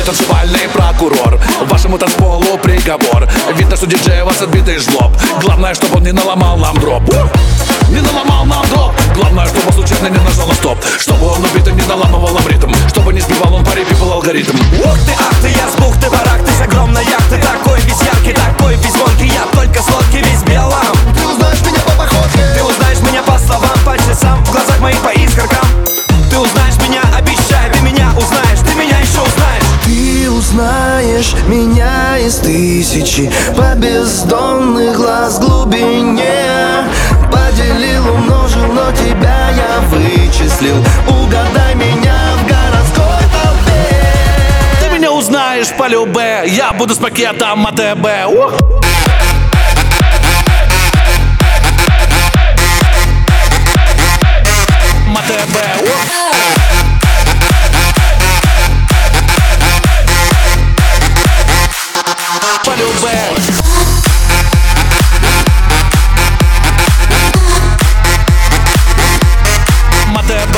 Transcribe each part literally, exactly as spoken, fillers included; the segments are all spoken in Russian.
и танцевальный прокурор. Вашему танцполу приговор. Видно, что диджей у вас отбитый жлоб. Главное, чтобы он не наломал нам дроп. Не наломал нам дроп. Главное, чтобы он случайно не нажал на стоп. Чтобы он убитым не наламывал нам ритм. Чтобы не сбивал он паре people алгоритм. Ух ты, ах ты, я с бухты барак. Ты с огромной яхты, такой весь яркий, такой весь звонкий. Я только с лодки весь белым. Ты узнаешь меня по походке, ты узнаешь меня по словам, по часам, в глазах моих по искоркам. Ты узнаешь меня, обещаю, ты меня узнаешь, ты меня еще узнаешь. ты узнаешь меня из тысячи по бездонных глаз глубине. Поделил, умножил, но тебя я вычислил. Угадай меня в городской толпе. Ты меня узнаешь по любе. Я буду с пакетом АТБ. Ух! МТБ. По любе. МТБ.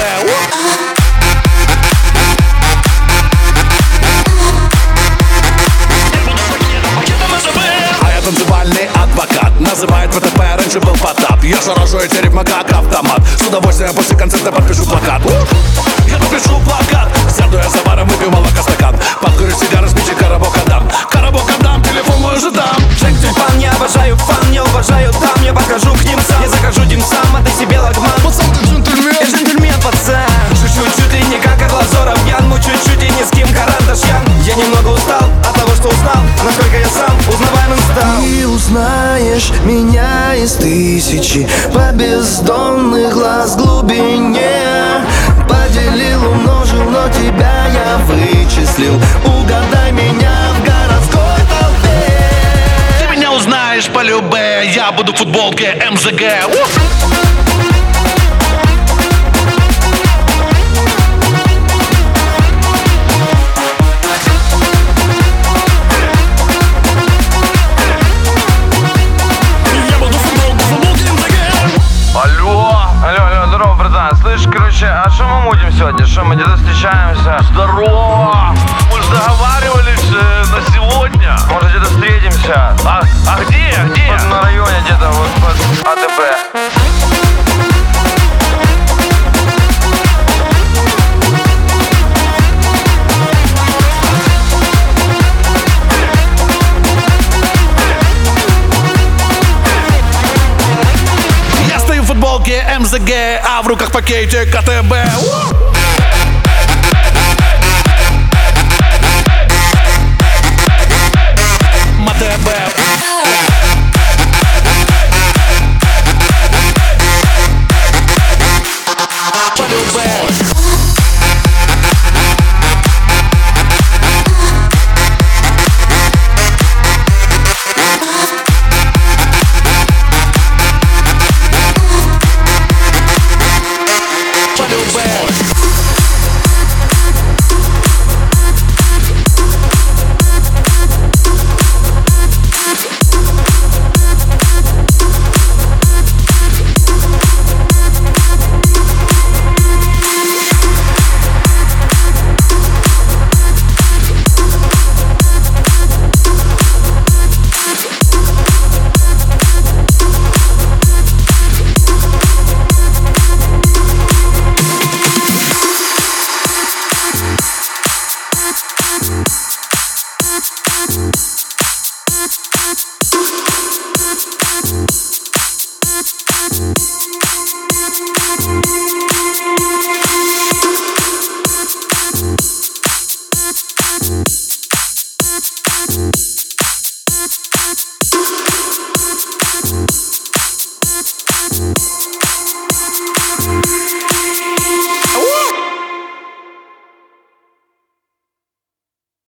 А я танцевальный адвокат. Называет ВТП, раньше был Потап. Я шарожу эти ритмы как автомат. С удовольствием после концерта подпишу плакат. Я подпишу плакат. Сяду я за баром, выпью молокостакан. Подкурю сигару, спичи, коробок отдам. Коробок отдам, телефон мой уже дам. Джек тюльпан, я обожаю фан, не уважаю там. Я покажу к ним сам, я закажу дим сам. А ты себе лагман. Пацан, ты джентльмен. Я джентльмен, пацан. Шучу чуть ли не как Орлазоров Ян. Мучу чуть и ни с кем Карандашьян. Я немного устал от того, что узнал, насколько я сам узнаваемым стал. Ты узнаешь меня из тысячи по бездонных глаз глубине. Поделил, умножил, но тебя я вычислил. Угадай меня в городской толпе. Ты меня узнаешь по любе. Я буду в футболке МЗГ. Слышь, короче, а что мы мутим сегодня? Что, мы где-то встречаемся? Здорово! Мы же договаривались э, на сегодня. Может, где-то встретимся? А, а где? Где? Вот на районе где-то, вот под АТБ. МЗГ, а в руках пакетик АТБ.